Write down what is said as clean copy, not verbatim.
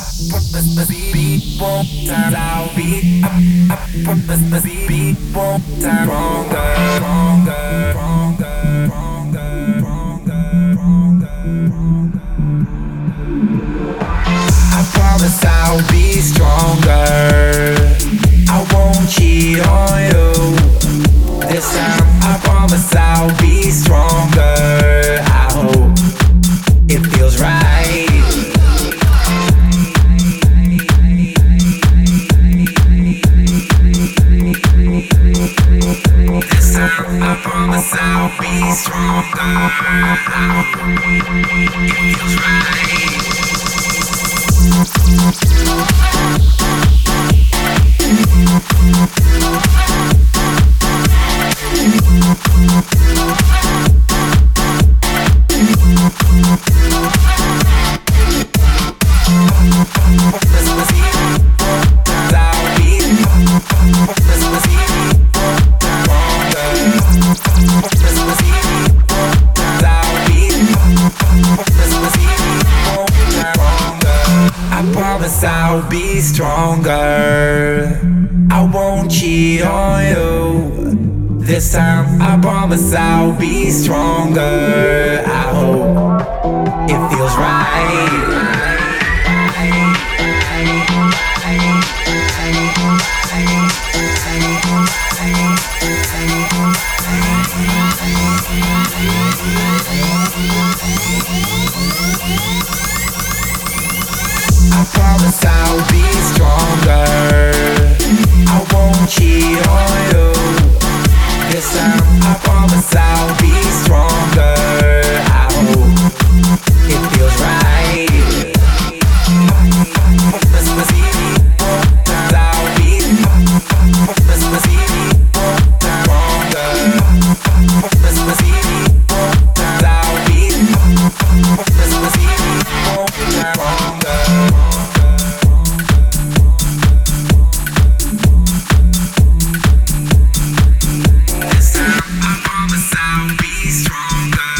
Beat won't turn out. Beat won't turn stronger, stronger, stronger, stronger, stronger. I promise I'll be stronger. I won't cheat on you. This time I promise I'll be stronger. I hope it feels right. This time I promise I'll be stronger. It feels right. I'll be stronger. I won't cheat on you. This time I promise I'll be stronger. I hope it feels right. I promise I'll be stronger. I won't cheat on you. This time I promise I'll be stronger. I hope it feels right. This time I promise I'll be stronger.